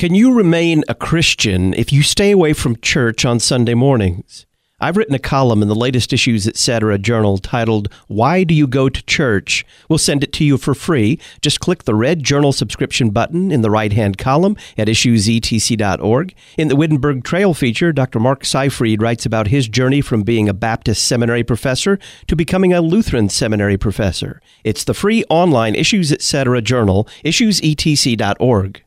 Can you remain a Christian if you stay away from church on Sunday mornings? I've written a column in the latest Issues Etc. journal titled, Why Do You Go to Church? We'll send it to you for free. Just click the red journal subscription button in the right-hand column at issuesetc.org. In the Wittenberg Trail feature, Dr. Mark Seyfried writes about his journey from being a Baptist seminary professor to becoming a Lutheran seminary professor. It's the free online Issues Etc. journal, issuesetc.org.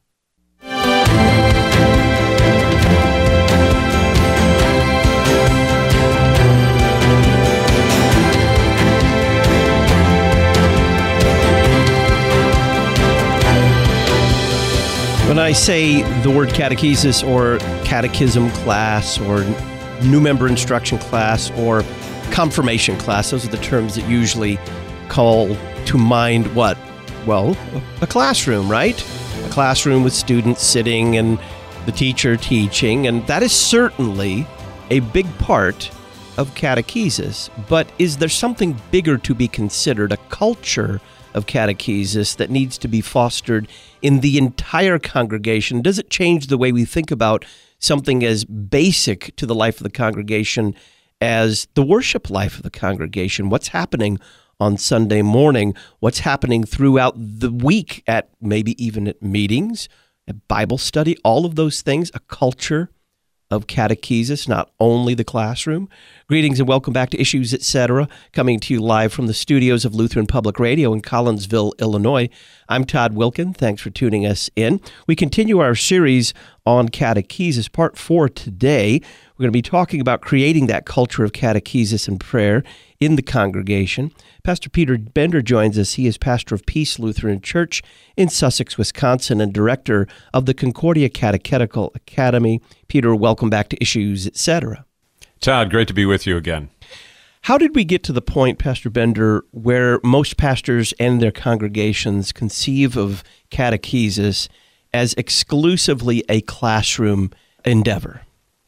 When I say the word catechesis or catechism class or new member instruction class or confirmation class, those are the terms that usually call to mind what? Well, a classroom, right? A classroom with students sitting and the teacher teaching, and that is certainly a big part of catechesis. But is there something bigger to be considered, a culture of catechesis that needs to be fostered in the entire congregation? Does it change the way we think about something as basic to the life of the congregation as the worship life of the congregation? What's happening on Sunday morning? What's happening throughout the week at maybe even at meetings, at Bible study, all of those things, a culture of catechesis, not only the classroom. Greetings and welcome back to Issues Etc., coming to you live from the studios of Lutheran Public Radio in Collinsville, Illinois. I'm Todd Wilkin. Thanks for tuning us in. We continue our series on catechesis, part 4 today. We're going to be talking about creating that culture of catechesis and prayer in the congregation. Pastor Peter Bender joins us. He is pastor of Peace Lutheran Church in Sussex, Wisconsin, and director of the Concordia Catechetical Academy. Peter, welcome back to Issues Etc. Todd, great to be with you again. How did we get to the point, Pastor Bender, where most pastors and their congregations conceive of catechesis as exclusively a classroom endeavor?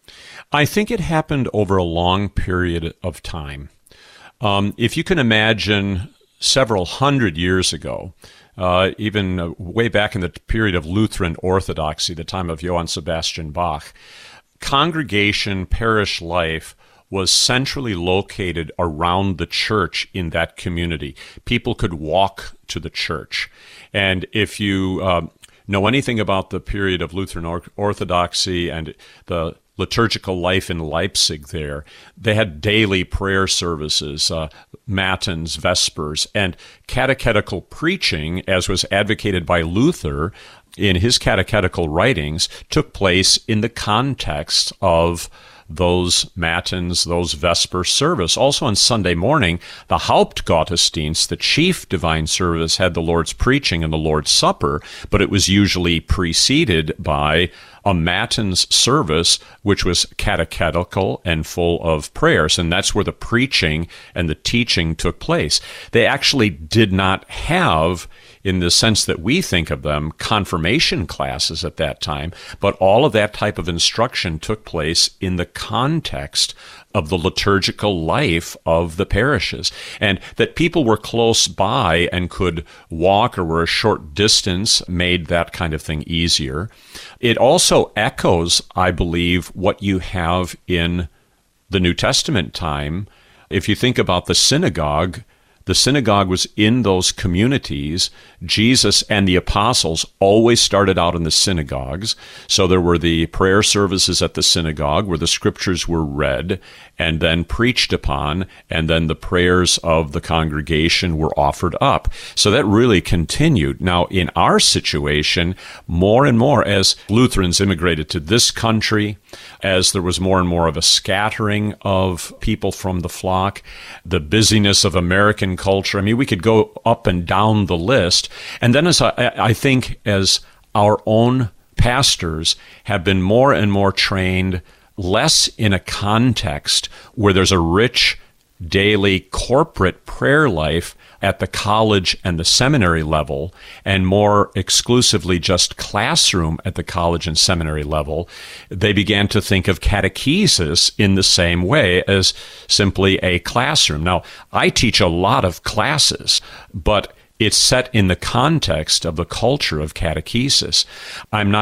I think it happened over a long period of time. If you can imagine several hundred years ago, even way back in the period of Lutheran Orthodoxy, the time of Johann Sebastian Bach, congregation, parish life was centrally located around the church in that community. People could walk to the church. And if you know anything about the period of Lutheran Orthodoxy and the liturgical life in Leipzig there, they had daily prayer services, matins, vespers, and catechetical preaching, as was advocated by Luther in his catechetical writings, took place in the context of those matins, those vesper service. Also on Sunday morning, the Hauptgottesdienst, the chief divine service, had the Lord's preaching and the Lord's Supper, but it was usually preceded by a matins service, which was catechetical and full of prayers, and that's where the preaching and the teaching took place. They actually did not have, in the sense that we think of them, confirmation classes at that time, but all of that type of instruction took place in the context of the liturgical life of the parishes, and that people were close by and could walk or were a short distance made that kind of thing easier. It also echoes, I believe, what you have in the New Testament time. If you think about the synagogue was in those communities. Jesus and the apostles always started out in the synagogues. So there were the prayer services at the synagogue where the scriptures were read and then preached upon, and then the prayers of the congregation were offered up. So that really continued. Now, in our situation, more and more as Lutherans immigrated to this country, as there was more and more of a scattering of people from the flock, the busyness of American culture. I mean, we could go up and down the list. And then as I think as our own pastors have been more and more trained, less in a context where there's a rich daily corporate prayer life at the college and the seminary level, and more exclusively just classroom at the college and seminary level, they began to think of catechesis in the same way as simply a classroom. Now, I teach a lot of classes, but it's set in the context of the culture of catechesis. I'm not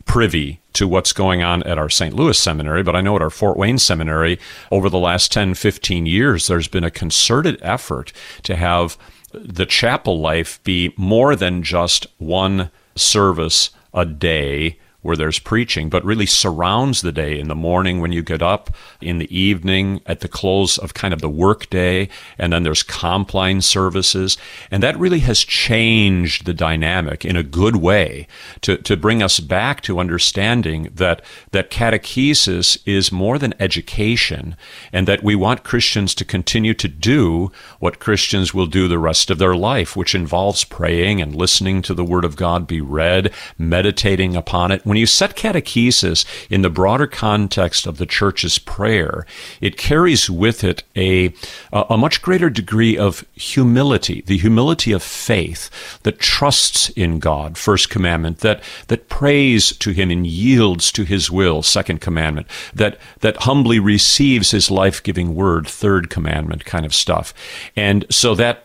privy to what's going on at our St. Louis seminary, but I know at our Fort Wayne seminary, over the last 10, 15 years, there's been a concerted effort to have the chapel life be more than just one service a day where there's preaching, but really surrounds the day, in the morning when you get up, in the evening, at the close of kind of the work day, and then there's compline services. And that really has changed the dynamic in a good way to bring us back to understanding that catechesis is more than education, and that we want Christians to continue to do what Christians will do the rest of their life, which involves praying and listening to the Word of God be read, meditating upon it. When you set catechesis in the broader context of the church's prayer, it carries with it a much greater degree of humility, the humility of faith that trusts in God, first commandment, that prays to Him and yields to His will, second commandment, that humbly receives His life-giving word, third commandment kind of stuff. And so that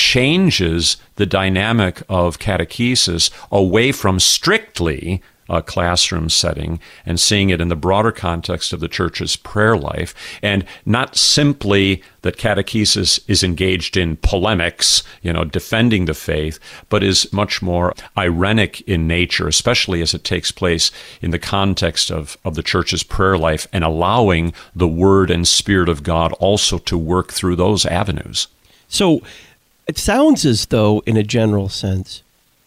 changes the dynamic of catechesis away from strictly a classroom setting and seeing it in the broader context of the church's prayer life, and not simply that catechesis is engaged in polemics, defending the faith, but is much more irenic in nature, especially as it takes place in the context of the church's prayer life and allowing the Word and Spirit of God also to work through those avenues. So it sounds as though, in a general sense,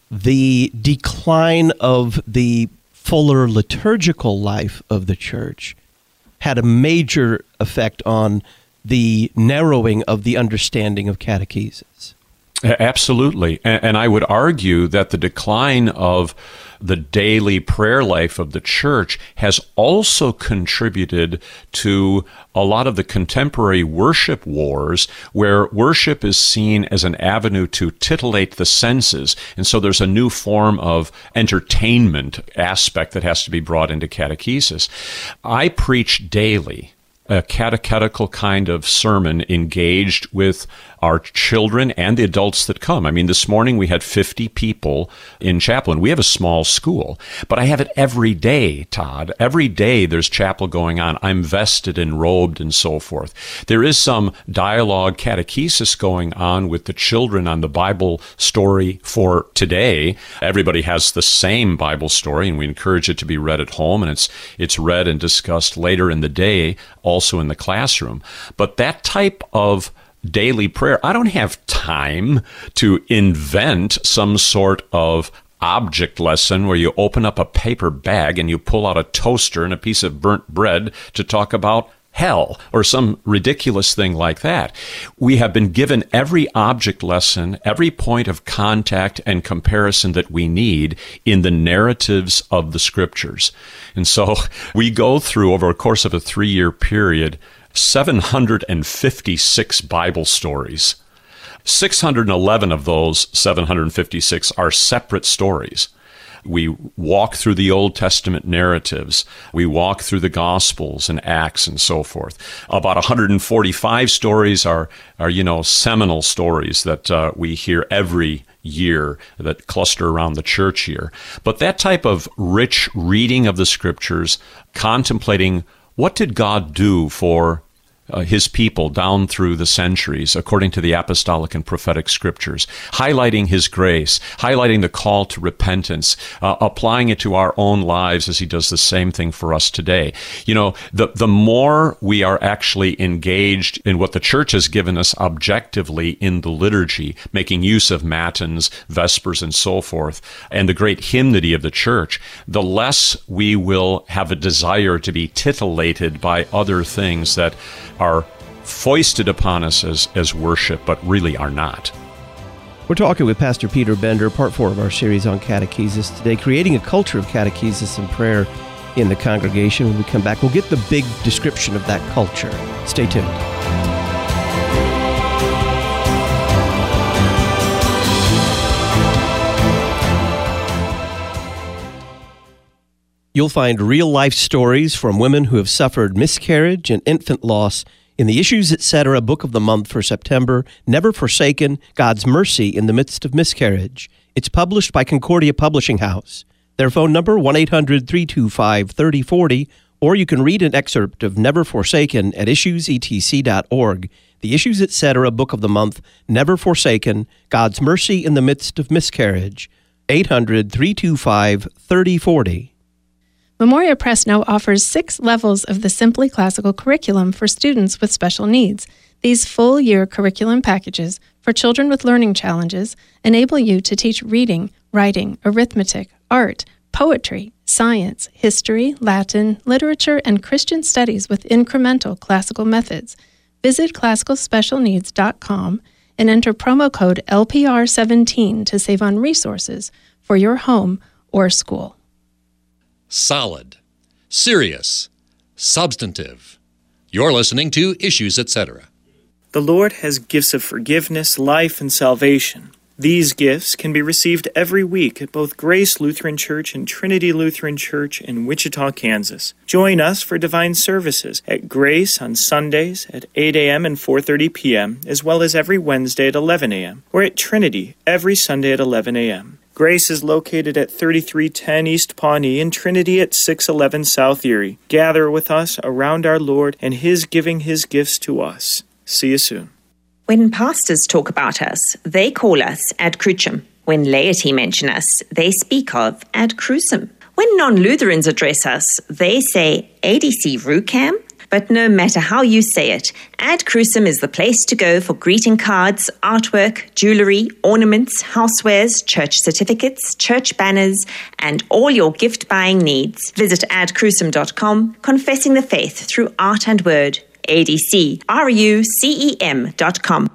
the decline of the fuller liturgical life of the church had a major effect on the narrowing of the understanding of catechesis. Absolutely. And I would argue that the decline of the daily prayer life of the church has also contributed to a lot of the contemporary worship wars, where worship is seen as an avenue to titillate the senses. And so there's a new form of entertainment aspect that has to be brought into catechesis. I preach daily a catechetical kind of sermon engaged with our children and the adults that come. I mean, this morning we had 50 people in chapel, and we have a small school, but I have it every day, Todd. Every day there's chapel going on. I'm vested and robed and so forth. There is some dialogue catechesis going on with the children on the Bible story for today. Everybody has the same Bible story, and we encourage it to be read at home, and it's read and discussed later in the day, also in the classroom. But that type of daily prayer, I don't have time to invent some sort of object lesson where you open up a paper bag and you pull out a toaster and a piece of burnt bread to talk about hell or some ridiculous thing like that. We have been given every object lesson, every point of contact and comparison that we need in the narratives of the Scriptures. And so we go through, over a course of a 3-year period, 756 Bible stories. 611 of those 756 are separate stories. We walk through the Old Testament narratives. We walk through the Gospels and Acts and so forth. About 145 stories are seminal stories that we hear every year that cluster around the church year. But that type of rich reading of the Scriptures, contemplating what did God do for His people down through the centuries, according to the apostolic and prophetic Scriptures, highlighting His grace, highlighting the call to repentance, applying it to our own lives as He does the same thing for us today. The more we are actually engaged in what the Church has given us objectively in the liturgy, making use of matins, vespers, and so forth, and the great hymnody of the Church, the less we will have a desire to be titillated by other things that are foisted upon us as worship, but really are not. We're talking with Pastor Peter Bender, part 4 of our series on catechesis today, creating a culture of catechesis and prayer in the congregation. When we come back, we'll get the big description of that culture. Stay tuned. You'll find real-life stories from women who have suffered miscarriage and infant loss in the Issues Etc. Book of the Month for September, Never Forsaken, God's Mercy in the Midst of Miscarriage. It's published by Concordia Publishing House. Their phone number, 1-800-325-3040, or you can read an excerpt of Never Forsaken at issuesetc.org. The Issues Etc. Book of the Month, Never Forsaken, God's Mercy in the Midst of Miscarriage, 800-325-3040. Memoria Press now offers 6 levels of the Simply Classical curriculum for students with special needs. These full-year curriculum packages for children with learning challenges enable you to teach reading, writing, arithmetic, art, poetry, science, history, Latin, literature, and Christian studies with incremental classical methods. Visit classicalspecialneeds.com and enter promo code LPR17 to save on resources for your home or school. Solid, serious, substantive. You're listening to Issues Etc. The Lord has gifts of forgiveness, life, and salvation. These gifts can be received every week at both Grace Lutheran Church and Trinity Lutheran Church in Wichita, Kansas. Join us for divine services at Grace on Sundays at 8 a.m. and 4:30 p.m., as well as every Wednesday at 11 a.m., or at Trinity every Sunday at 11 a.m. Grace is located at 3310 East Pawnee and Trinity at 611 South Erie. Gather with us around our Lord and His giving His gifts to us. See you soon. When pastors talk about us, they call us ad crucem. When laity mention us, they speak of ad crucem. When non-Lutherans address us, they say ADC Rucam. But no matter how you say it, ad crucem is the place to go for greeting cards, artwork, jewelry, ornaments, housewares, church certificates, church banners, and all your gift-buying needs. Visit adcrucem.com, confessing the faith through art and word. ADCRUCEM.com.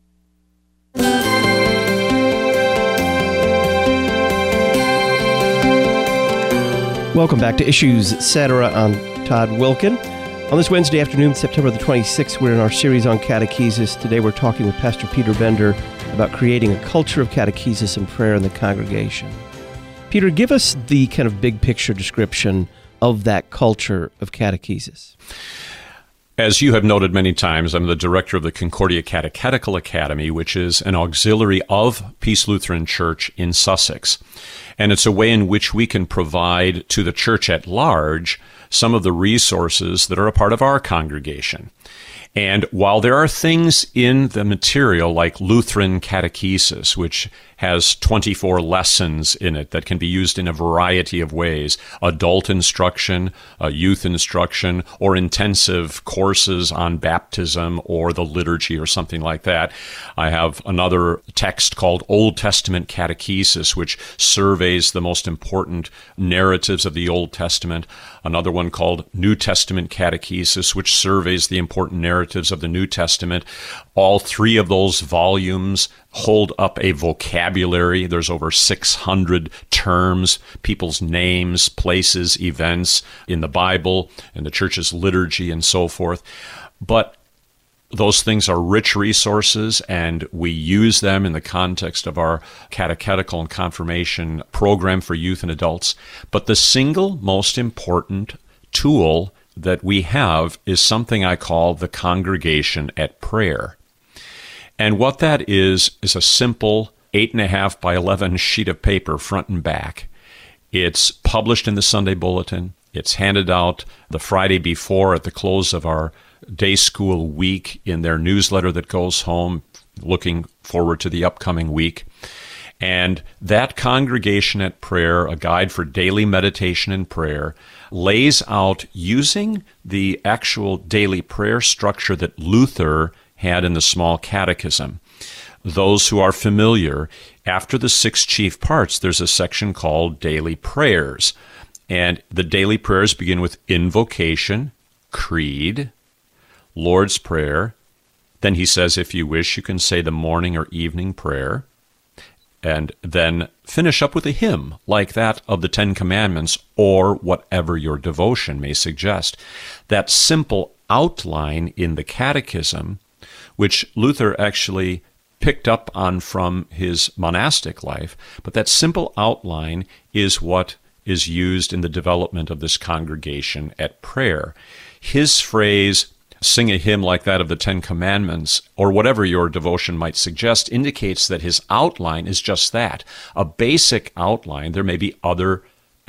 Welcome back to Issues Etc. I'm Todd Wilkin. On this Wednesday afternoon, September the 26th, we're in our series on catechesis. Today we're talking with Pastor Peter Bender about creating a culture of catechesis and prayer in the congregation. Peter, give us the kind of big picture description of that culture of catechesis. As you have noted many times, I'm the director of the Concordia Catechetical Academy, which is an auxiliary of Peace Lutheran Church in Sussex. And it's a way in which we can provide to the church at large some of the resources that are a part of our congregation. And while there are things in the material like Lutheran catechesis, which has 24 lessons in it that can be used in a variety of ways, adult instruction, youth instruction, or intensive courses on baptism or the liturgy or something like that. I have another text called Old Testament Catechesis, which surveys the most important narratives of the Old Testament. Another one called New Testament Catechesis, which surveys the important narratives of the New Testament. All 3 of those volumes hold up a vocabulary. There's over 600 terms, people's names, places, events in the Bible, in the church's liturgy, and so forth. But those things are rich resources, and we use them in the context of our catechetical and confirmation program for youth and adults. But the single most important tool that we have is something I call the congregation at prayer. And what that is a simple 8.5 by 11 sheet of paper, front and back. It's published in the Sunday Bulletin. It's handed out the Friday before at the close of our day school week in their newsletter that goes home, looking forward to the upcoming week. And that congregation at prayer, a guide for daily meditation and prayer, lays out using the actual daily prayer structure that Luther had in the Small Catechism. Those who are familiar, after the 6 chief parts, there's a section called Daily Prayers. And the daily prayers begin with invocation, creed, Lord's Prayer. Then he says, if you wish, you can say the morning or evening prayer. And then finish up with a hymn like that of the 10 Commandments or whatever your devotion may suggest. That simple outline in the Catechism, which Luther actually picked up on from his monastic life, but that simple outline is what is used in the development of this congregation at prayer. His phrase, sing a hymn like that of the 10 Commandments, or whatever your devotion might suggest, indicates that his outline is just that, a basic outline. There may be other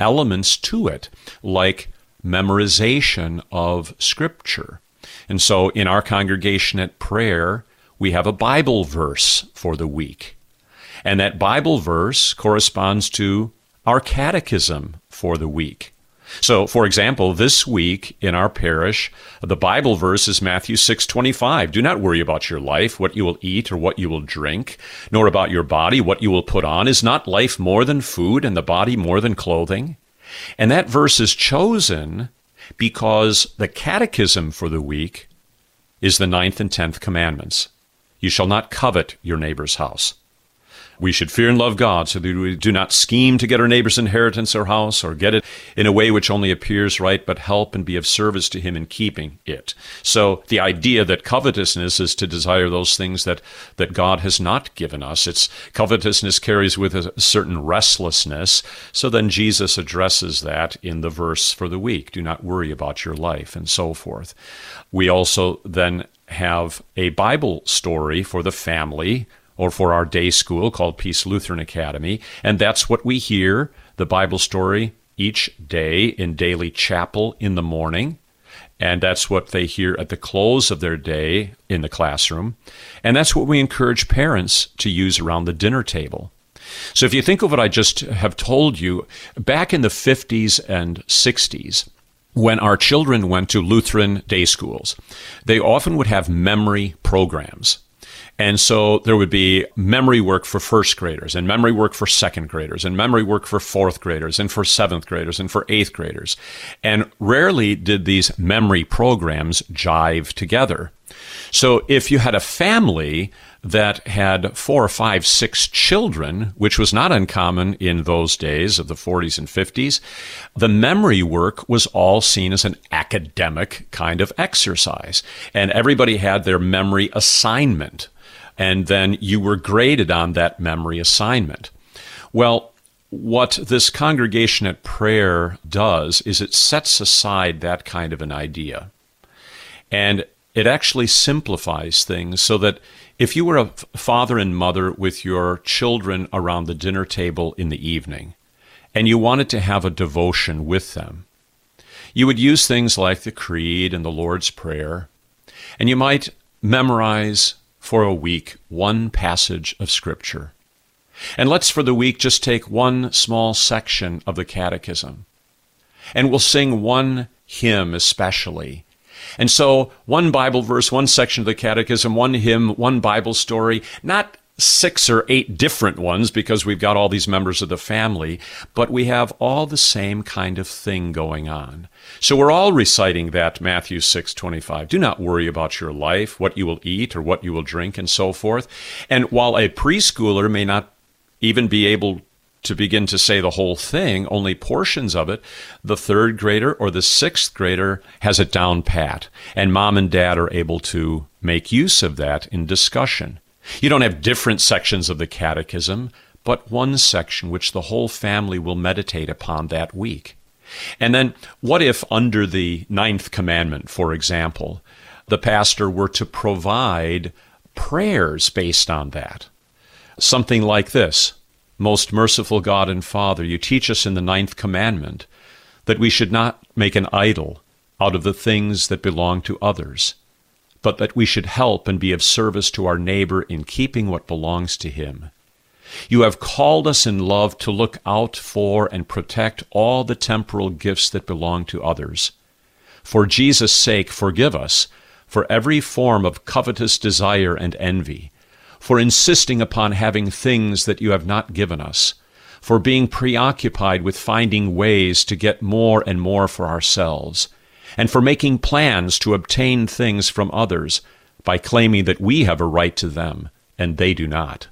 elements to it, like memorization of Scripture. And so in our congregation at prayer, we have a Bible verse for the week. And that Bible verse corresponds to our catechism for the week. So, for example, this week in our parish, the Bible verse is Matthew 6:25. Do not worry about your life, what you will eat or what you will drink, nor about your body, what you will put on. Is not life more than food and the body more than clothing? And that verse is chosen because the catechism for the week is the 9th and 10th commandments. You shall not covet your neighbor's house. We should fear and love God so that we do not scheme to get our neighbor's inheritance or house, or get it in a way which only appears right, but help and be of service to him in keeping it. So the idea that covetousness is to desire those things that God has not given us. It's covetousness carries with a certain restlessness. So then Jesus addresses that in the verse for the week. Do not worry about your life, and so forth. We also then have a Bible story for the family, or for our day school called Peace Lutheran Academy. And that's what we hear, the Bible story, each day in daily chapel in the morning. And that's what they hear at the close of their day in the classroom. And that's what we encourage parents to use around the dinner table. So if you think of what I just have told you, back in the 50s and 60s, when our children went to Lutheran day schools, they often would have memory programs. And so there would be memory work for first graders, and memory work for second graders, and memory work for fourth graders, and for seventh graders, and for eighth graders. And rarely did these memory programs jive together. So if you had a family that had 4 or 5, 6 children, which was not uncommon in those days of the 40s and 50s, the memory work was all seen as an academic kind of exercise. And everybody had their memory assignment. And then you were graded on that memory assignment. Well, what this congregation at prayer does is it sets aside that kind of an idea. And it actually simplifies things so that if you were a father and mother with your children around the dinner table in the evening, and you wanted to have a devotion with them, you would use things like the Creed and the Lord's Prayer, and you might memorize for a week one passage of Scripture. And let's for the week just take one small section of the Catechism. And we'll sing one hymn especially. And so one Bible verse, one section of the Catechism, one hymn, one Bible story, not 6 or 8 different ones because we've got all these members of the family, but we have all the same kind of thing going on. So we're all reciting that Matthew 6:25. Do not worry about your life, what you will eat or what you will drink, and so forth. And while a preschooler may not even be able to begin to say the whole thing, only portions of it, the 3rd grader or the 6th grader has it down pat, and mom and dad are able to make use of that in discussion. You don't have different sections of the Catechism, but one section which the whole family will meditate upon that week. And then what if under the 9th commandment, for example, the pastor were to provide prayers based on that? Something like this: Most merciful God and Father, you teach us in the 9th commandment that we should not make an idol out of the things that belong to others, but that we should help and be of service to our neighbor in keeping what belongs to him. You have called us in love to look out for and protect all the temporal gifts that belong to others. For Jesus' sake, forgive us for every form of covetous desire and envy, for insisting upon having things that you have not given us, for being preoccupied with finding ways to get more and more for ourselves, and for making plans to obtain things from others by claiming that we have a right to them and they do not.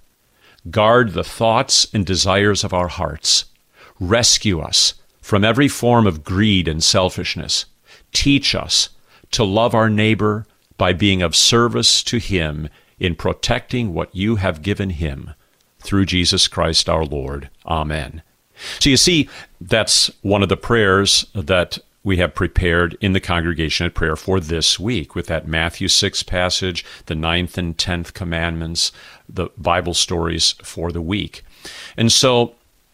Guard the thoughts and desires of our hearts. Rescue us from every form of greed and selfishness. Teach us to love our neighbor by being of service to him in protecting what you have given him. Through Jesus Christ our Lord. Amen. So you see, that's one of the prayers that we have prepared in the congregation at prayer for this week, with that Matthew 6 passage, the 9th and 10th commandments, the Bible stories for the week. And so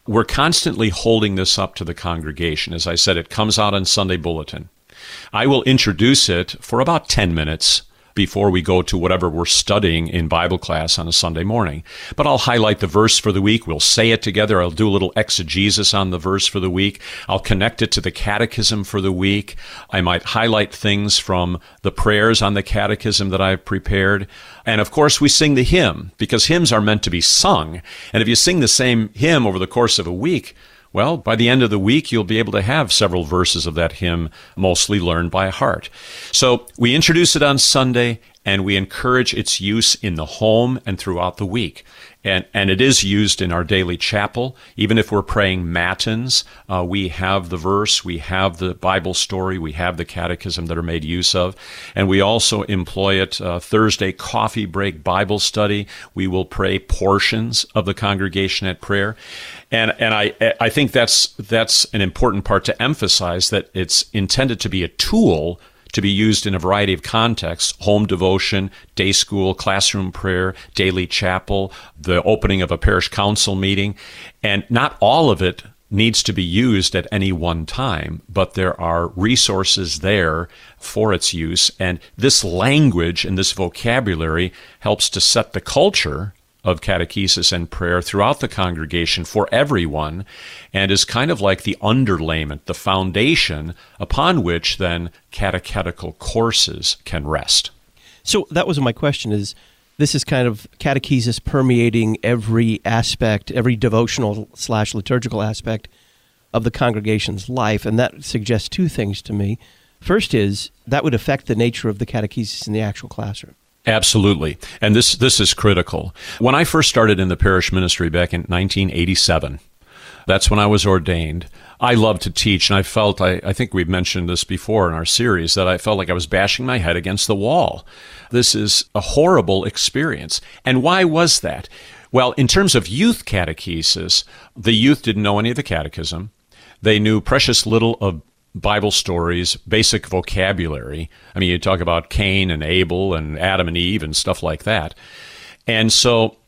we're constantly holding this up to the congregation. As I said, it comes out on Sunday Bulletin. I will introduce it for about 10 minutes before we go to whatever we're studying in Bible class on a Sunday morning. But I'll highlight the verse for the week. We'll say it together. I'll do a little exegesis on the verse for the week. I'll connect it to the catechism for the week. I might highlight things from the prayers on the catechism that I've prepared. And of course, we sing the hymn, because hymns are meant to be sung. And if you sing the same hymn over the course of a week, well, by the end of the week, you'll be able to have several verses of that hymn mostly learned by heart. So we introduce it on Sunday, and we encourage its use in the home and throughout the week. And it is used in our daily chapel. Even if we're praying matins, we have the verse, we have the Bible story, we have the catechism that are made use of. And we also employ it Thursday coffee break Bible study. We will pray portions of the congregation at prayer. And I think that's an important part to emphasize, that it's intended to be a tool to be used in a variety of contexts: home devotion, day school, classroom prayer, daily chapel, the opening of a parish council meeting. And not all of it needs to be used at any one time, but there are resources there for its use. And this language and this vocabulary helps to set the culture of catechesis and prayer throughout the congregation for everyone, and is kind of like the underlayment, the foundation upon which then catechetical courses can rest. So that was my question, is this is kind of catechesis permeating every aspect, every devotional / liturgical aspect of the congregation's life, and that suggests two things to me. First is that would affect the nature of the catechesis in the actual classroom. Absolutely. And this is critical. When I first started in the parish ministry back in 1987, that's when I was ordained, I loved to teach, and I felt, I think we've mentioned this before in our series, that I felt like I was bashing my head against the wall. This is a horrible experience. And why was that? Well, in terms of youth catechesis, the youth didn't know any of the catechism. They knew precious little of Bible stories, basic vocabulary. I mean, you talk about Cain and Abel and Adam and Eve and stuff like that. And so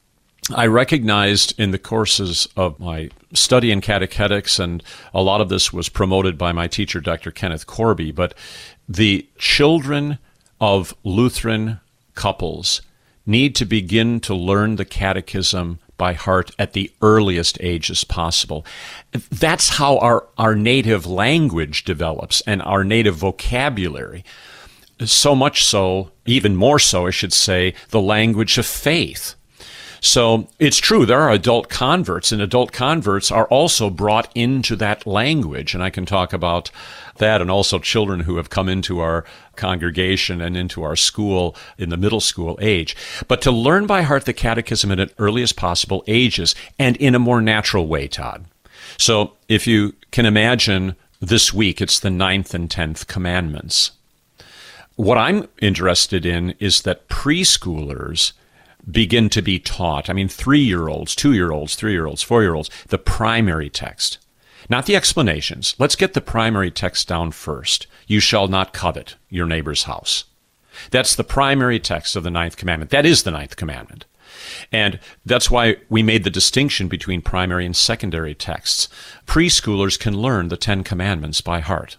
I recognized in the courses of my study in catechetics, and a lot of this was promoted by my teacher, Dr. Kenneth Corby, but the children of Lutheran couples need to begin to learn the catechism by heart at the earliest ages possible. That's how our native language develops and our native vocabulary. So much so, even more so, I should say, the language of faith. So it's true, there are adult converts, and adult converts are also brought into that language. And I can talk about that, and also children who have come into our congregation and into our school in the middle school age. But to learn by heart the catechism at an earliest possible ages, and in a more natural way, Todd. So if you can imagine, this week it's the 9th and 10th commandments. What I'm interested in is that preschoolers begin to be taught, 3-year-olds, 2-year-olds, 3-year-olds, 4-year-olds, the primary text. Not the explanations. Let's get the primary text down first. You shall not covet your neighbor's house. That's the primary text of the 9th commandment. That is the 9th commandment. And that's why we made the distinction between primary and secondary texts. Preschoolers can learn the 10 commandments by heart.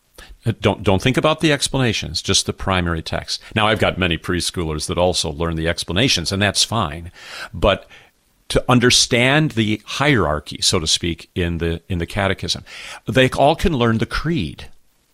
Don't think about the explanations, just the primary text. Now, I've got many preschoolers that also learn the explanations, and that's fine. But to understand the hierarchy, so to speak, in the catechism, they all can learn the creed,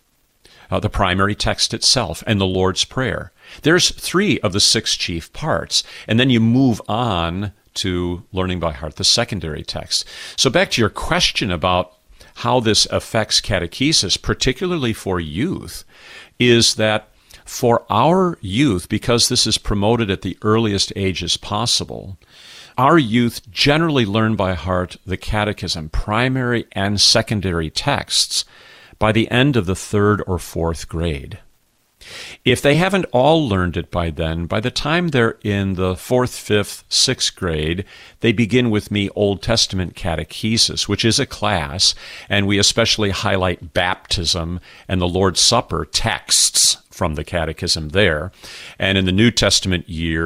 the primary text itself, and the Lord's Prayer. There's 3 of the 6 chief parts, and then you move on to learning by heart the secondary text. So back to your question about how this affects catechesis, particularly for youth, is that for our youth, because this is promoted at the earliest ages possible, our youth generally learn by heart the catechism, primary and secondary texts, by the end of the 3rd or 4th grade. If they haven't all learned it by then, by the time they're in the 4th, 5th, 6th grade, they begin with me Old Testament catechesis, which is a class, and we especially highlight baptism and the Lord's Supper texts from the catechism there. And in the New Testament year,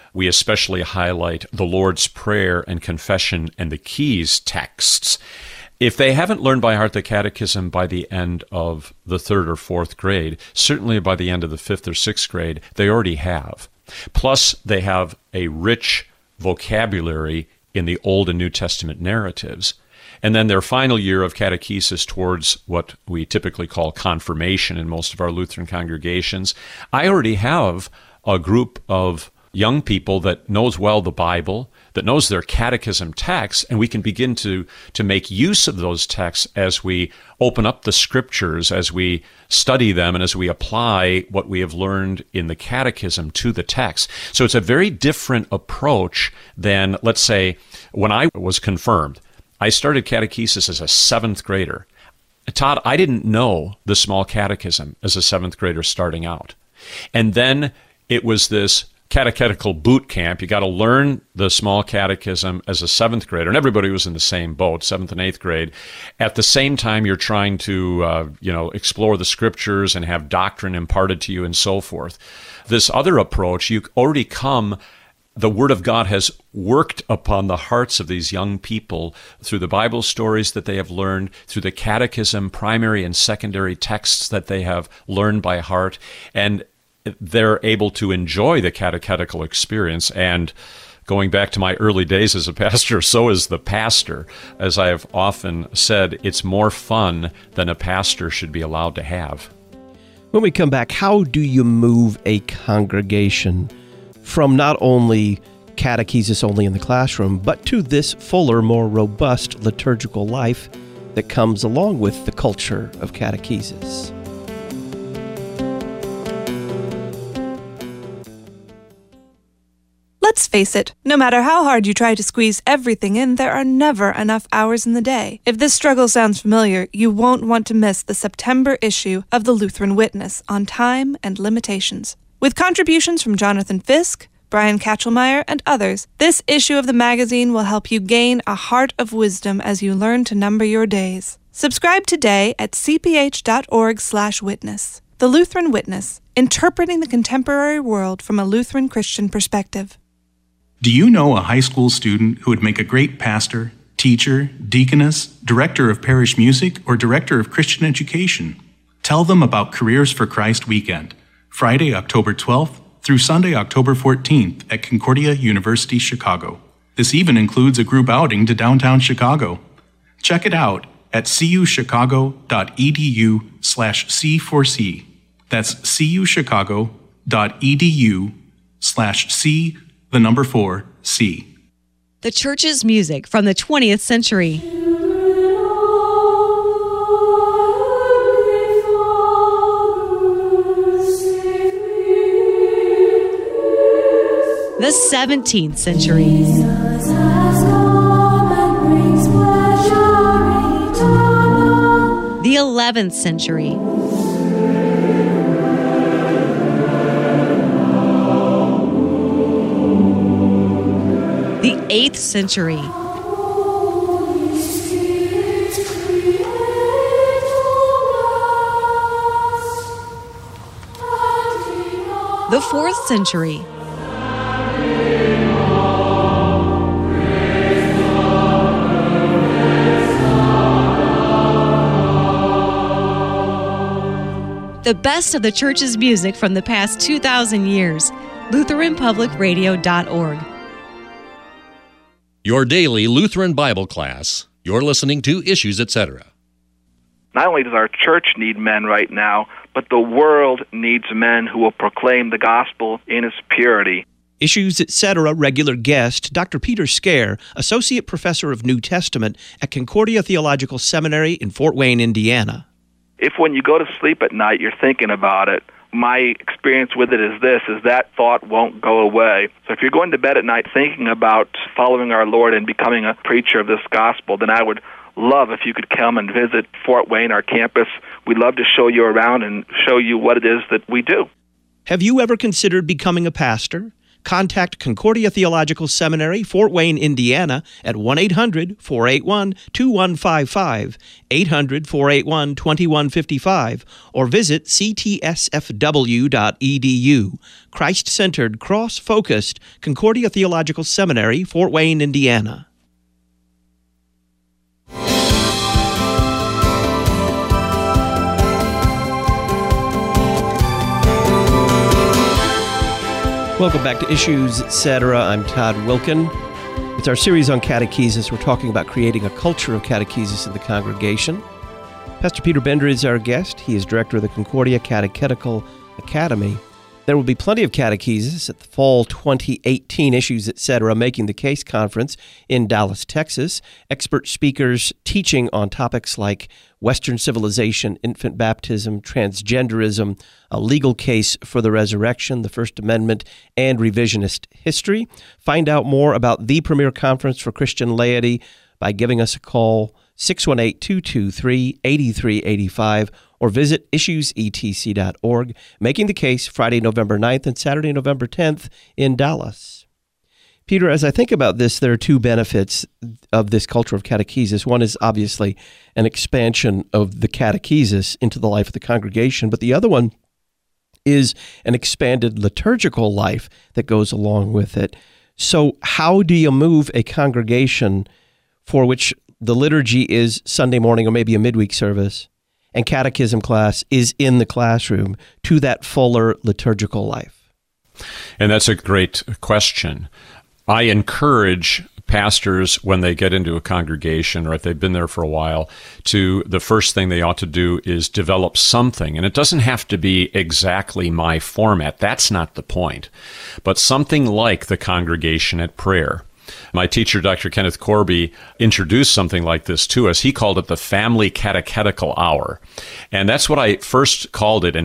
we especially highlight the Lord's Prayer and Confession and the Keys texts. If they haven't learned by heart the catechism by the end of the 3rd or 4th grade, certainly by the end of the 5th or 6th grade, they already have. Plus, they have a rich vocabulary in the Old and New Testament narratives. And then their final year of catechesis towards what we typically call confirmation in most of our Lutheran congregations, I already have a group of young people that knows well the Bible, that knows their catechism texts, and we can begin to make use of those texts as we open up the scriptures, as we study them, and as we apply what we have learned in the catechism to the text. So it's a very different approach than, let's say, when I was confirmed. I started catechesis as a 7th grader. Todd, I didn't know the small catechism as a 7th grader starting out. And then it was this catechetical boot camp. You got to learn the small catechism as a 7th grader, and everybody was in the same boat, 7th and 8th grade. At the same time, you're trying to, explore the scriptures and have doctrine imparted to you and so forth. This other approach, you already come. The Word of God has worked upon the hearts of these young people through the Bible stories that they have learned, through the catechism, primary and secondary texts that they have learned by heart, and they're able to enjoy the catechetical experience. And going back to my early days as a pastor, so is the pastor. As I have often said, it's more fun than a pastor should be allowed to have. When we come back, how do you move a congregation from not only catechesis only in the classroom, but to this fuller, more robust liturgical life that comes along with the culture of catechesis? Let's face it, no matter how hard you try to squeeze everything in, there are never enough hours in the day. If this struggle sounds familiar, you won't want to miss the September issue of the Lutheran Witness on time and limitations. With contributions from Jonathan Fisk, Brian Katchelmeyer, and others, this issue of the magazine will help you gain a heart of wisdom as you learn to number your days. Subscribe today at cph.org/witness. The Lutheran Witness, interpreting the contemporary world from a Lutheran Christian perspective. Do you know a high school student who would make a great pastor, teacher, deaconess, director of parish music, or director of Christian education? Tell them about Careers for Christ Weekend, Friday, October 12th through Sunday, October 14th at Concordia University, Chicago. This even includes a group outing to downtown Chicago. Check it out at cuchicago.edu/C4C. That's cuchicago.edu/C4C. The church's music from the 20th century. The 17th century. The 11th century. The 8th century. The 4th century. The best of the church's music from the past 2,000 years. LutheranPublicRadio.org. Your daily Lutheran Bible class. You're listening to Issues, Etc. Not only does our church need men right now, but the world needs men who will proclaim the gospel in its purity. Issues, Etc. regular guest, Dr. Peter Scare, Associate Professor of New Testament at Concordia Theological Seminary in Fort Wayne, Indiana. If when you go to sleep at night you're thinking about it, my experience with it is that thought won't go away. So if you're going to bed at night thinking about following our Lord and becoming a preacher of this gospel, then I would love if you could come and visit Fort Wayne, our campus. We'd love to show you around and show you what it is that we do. Have you ever considered becoming a pastor? contact Concordia Theological Seminary, Fort Wayne, Indiana, at 1-800-481-2155, 800-481-2155, or visit ctsfw.edu. Christ-centered, cross-focused Concordia Theological Seminary, Fort Wayne, Indiana. Welcome back to Issues, Etc. I'm Todd Wilkin. It's our series on catechesis. We're talking about creating a culture of catechesis in the congregation. Pastor Peter Bender is our guest. He is director of the Concordia Catechetical Academy. There will be plenty of catechesis at the fall 2018 Issues, Etc. Making the Case Conference in Dallas, Texas. Expert speakers teaching on topics like Western civilization, infant baptism, transgenderism, a legal case for the resurrection, the First Amendment, and revisionist history. Find out more about the premier conference for Christian laity by giving us a call, 618-223-8385, or visit issuesetc.org. Making the Case, Friday, November 9th and Saturday, November 10th in Dallas. Peter, as I think about this, there are two benefits of this culture of catechesis. One is obviously an expansion of the catechesis into the life of the congregation, but the other one is an expanded liturgical life that goes along with it. So how do you move a congregation for which the liturgy is Sunday morning or maybe a midweek service and catechism class is in the classroom to that fuller liturgical life? And that's a great question. I encourage pastors, when they get into a congregation or if they've been there for a while, the first thing they ought to do is develop something. And it doesn't have to be exactly my format. That's not the point. But something like the Congregation at Prayer. My teacher, Dr. Kenneth Corby, introduced something like this to us. He called it the Family Catechetical Hour. And that's what I first called it in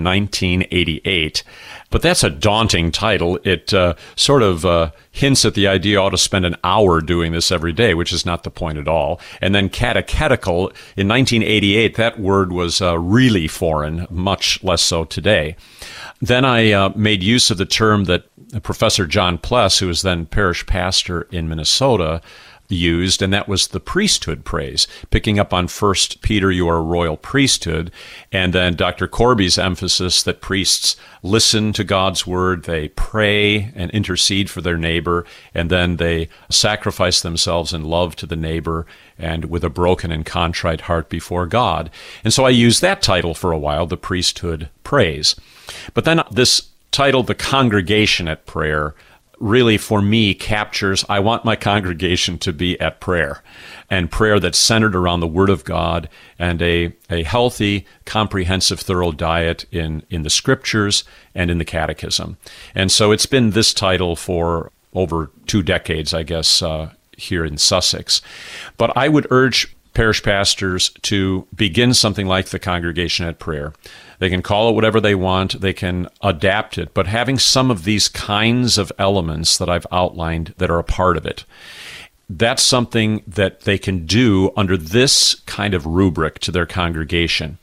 1988. But that's a daunting title. It sort of hints at the idea you ought to spend an hour doing this every day, which is not the point at all. And then catechetical, in 1988, that word was really foreign, much less so today. Then I made use of the term that Professor John Pless, who was then parish pastor in Minnesota, used, and that was the priesthood praise, picking up on 1 Peter, you are a royal priesthood, and then Dr. Corby's emphasis that priests listen to God's word, they pray and intercede for their neighbor, and then they sacrifice themselves in love to the neighbor and with a broken and contrite heart before God. And so I used that title for a while, the priesthood praise. But then this title, the Congregation at Prayer, really, for me, captures, I want my congregation to be at prayer, and prayer that's centered around the Word of God and a healthy, comprehensive, thorough diet in the Scriptures and in the Catechism. And so it's been this title for over 2 decades, I guess, here in Sussex. But I would urge parish pastors to begin something like the Congregation at Prayer. They can call it whatever they want. They can adapt it. But having some of these kinds of elements that I've outlined that are a part of it, that's something that they can do under this kind of rubric to their congregation.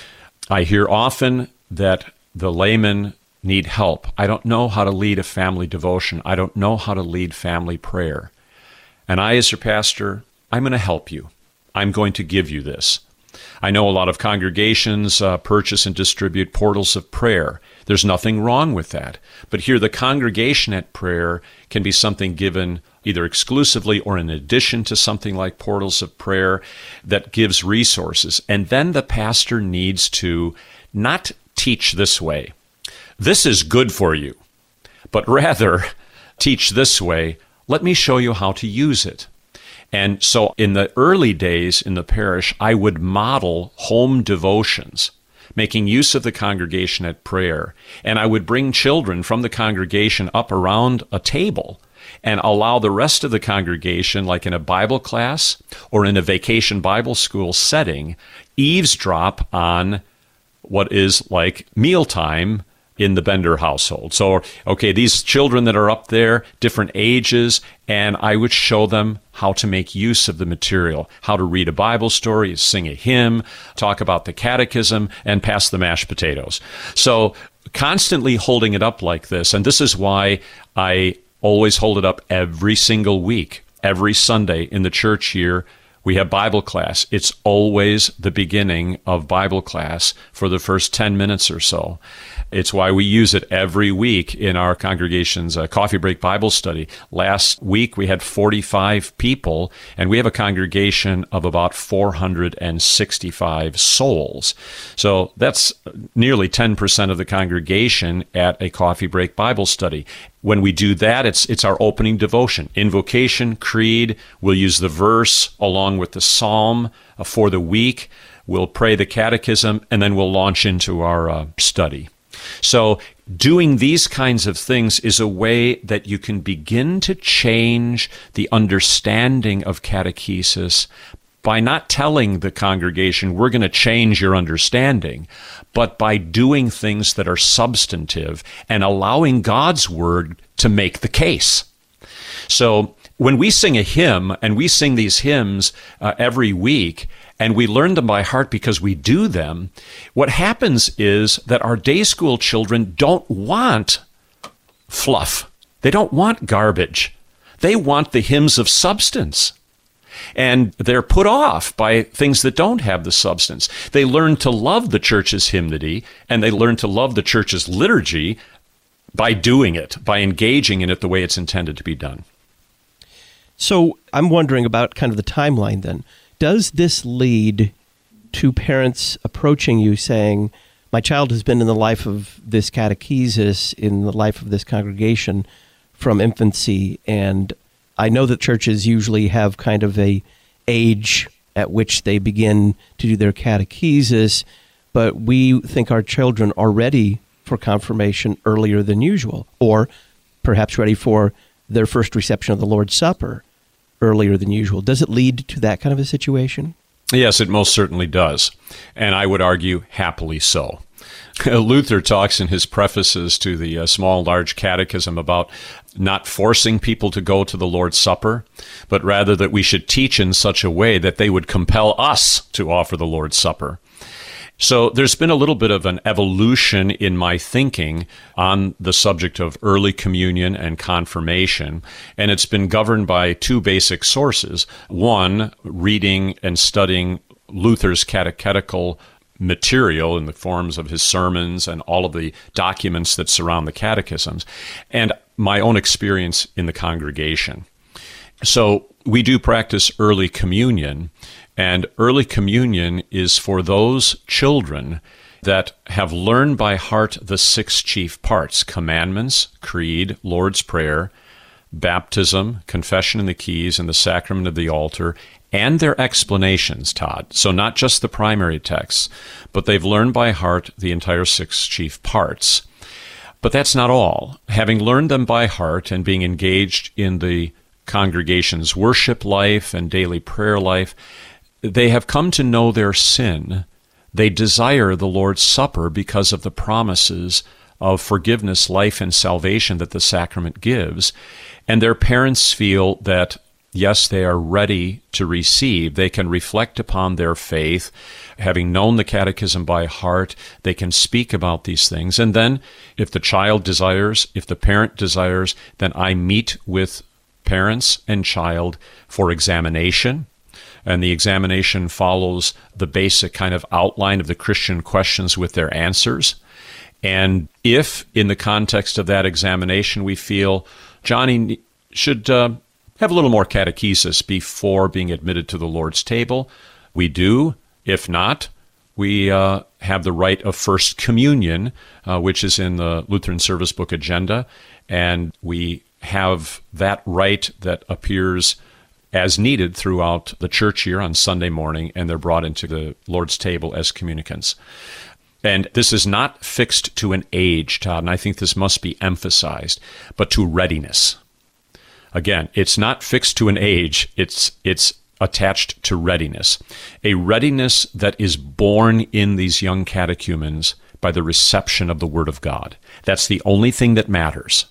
I hear often that the laymen need help. I don't know how to lead a family devotion. I don't know how to lead family prayer. And I, as your pastor, I'm going to help you. I'm going to give you this. I know a lot of congregations purchase and distribute portals of prayer. There's nothing wrong with that. But here, the Congregation at Prayer can be something given either exclusively or in addition to something like portals of prayer that gives resources. And then the pastor needs to not teach this way. This is good for you. But rather, teach this way. Let me show you how to use it. And so in the early days in the parish, I would model home devotions, making use of the Congregation at Prayer. And I would bring children from the congregation up around a table and allow the rest of the congregation, like in a Bible class or in a vacation Bible school setting, eavesdrop on what is like mealtime in the Bender household. So, okay, these children that are up there, different ages, and I would show them how to make use of the material, how to read a Bible story, sing a hymn, talk about the catechism, and pass the mashed potatoes. So constantly holding it up like this, and this is why I always hold it up every single week, every Sunday in the church here. We have Bible class. It's always the beginning of Bible class for the first 10 minutes or so. It's why we use it every week in our congregation's coffee break Bible study. Last week we had 45 people, and we have a congregation of about 465 souls. So that's nearly 10% of the congregation at a coffee break Bible study. When we do that, it's our opening devotion. Invocation, creed, we'll use the verse along with the psalm for the week. We'll pray the catechism, and then we'll launch into our study. So doing these kinds of things is a way that you can begin to change the understanding of catechesis by not telling the congregation, we're going to change your understanding, but by doing things that are substantive and allowing God's Word to make the case. So when we sing a hymn, and we sing these hymns every week, and we learn them by heart because we do them, what happens is that our day school children don't want fluff. They don't want garbage. They want the hymns of substance. And they're put off by things that don't have the substance. They learn to love the church's hymnody, and they learn to love the church's liturgy by doing it, by engaging in it the way it's intended to be done. So I'm wondering about kind of the timeline then. Does this lead to parents approaching you saying, my child has been in the life of this catechesis, in the life of this congregation from infancy, and I know that churches usually have kind of a age at which they begin to do their catechesis, but we think our children are ready for confirmation earlier than usual, or perhaps ready for their first reception of the Lord's Supper earlier than usual. Does it lead to that kind of a situation? Yes, it most certainly does. And I would argue happily so. Luther talks in his prefaces to the Small and Large Catechism about not forcing people to go to the Lord's Supper, but rather that we should teach in such a way that they would compel us to offer the Lord's Supper. So there's been a little bit of an evolution in my thinking on the subject of early communion and confirmation, and it's been governed by two basic sources. One, reading and studying Luther's catechetical material in the forms of his sermons and all of the documents that surround the catechisms, and my own experience in the congregation. So we do practice early communion, and early communion is for those children that have learned by heart the 6 chief parts: commandments, creed, Lord's Prayer, baptism, confession and the keys, and the sacrament of the altar, and their explanations, Todd. So not just the primary texts, but they've learned by heart the entire 6 chief parts. But that's not all. Having learned them by heart and being engaged in the congregation's worship life and daily prayer life, they have come to know their sin. They desire the Lord's Supper because of the promises of forgiveness, life, and salvation that the sacrament gives. And their parents feel that, yes, they are ready to receive. They can reflect upon their faith. Having known the catechism by heart, they can speak about these things. And then, if the child desires, if the parent desires, then I meet with parents and child for examination. And the examination follows the basic kind of outline of the Christian questions with their answers. And if, in the context of that examination, we feel Johnny should have a little more catechesis before being admitted to the Lord's table, we do. If not, we have the rite of First Communion, which is in the Lutheran Service Book Agenda, and we have that rite that appears as needed throughout the church year on Sunday morning, and they're brought into the Lord's table as communicants. And this is not fixed to an age, Todd, and I think this must be emphasized, but to readiness. Again, it's not fixed to an age, it's attached to readiness. A readiness that is born in these young catechumens by the reception of the Word of God. That's the only thing that matters.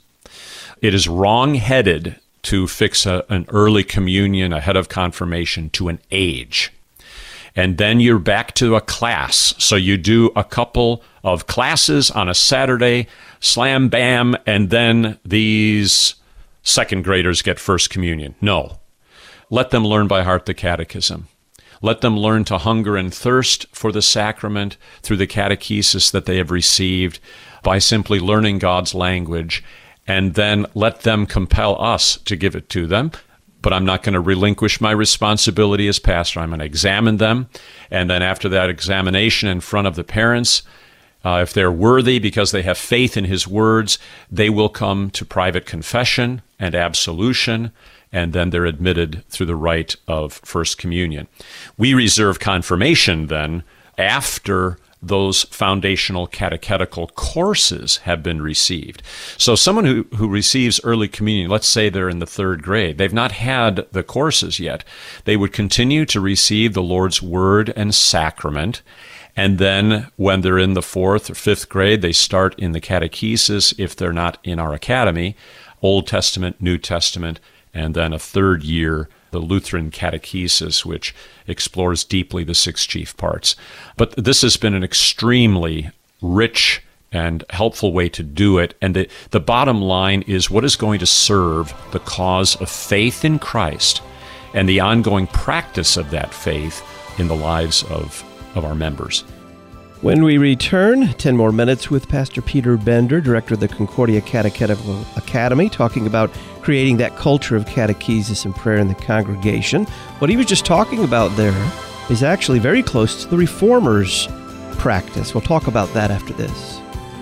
It is wrong-headed to fix an early communion ahead of confirmation to an age. and then you're back to a class. So you do a couple of classes on a Saturday, slam bam, and then these second graders get First Communion. No. Let them learn by heart the catechism. Let them learn to hunger and thirst for the sacrament through the catechesis that they have received by simply learning God's language, and then let them compel us to give it to them. But I'm not going to relinquish my responsibility as pastor. I'm going to examine them, and then after that examination in front of the parents, if they're worthy because they have faith in his words, they will come to private confession and absolution, and then they're admitted through the rite of First Communion. We reserve confirmation then after those foundational catechetical courses have been received. So someone who receives early communion, let's say they're in the third grade, they've not had the courses yet. They would continue to receive the Lord's Word and sacrament, and then when they're in the fourth or fifth grade, they start in the catechesis if they're not in our academy, Old Testament, New Testament, and then a third year, the Lutheran Catechesis, which explores deeply the six chief parts. But this has been an extremely rich and helpful way to do it. And the bottom line is what is going to serve the cause of faith in Christ and the ongoing practice of that faith in the lives of our members. When we return, 10 more minutes with Pastor Peter Bender, director of the Concordia Catechetical Academy, talking about creating that culture of catechesis and prayer in the congregation. What he was just talking about there is actually very close to the Reformers' practice. We'll talk about that after this.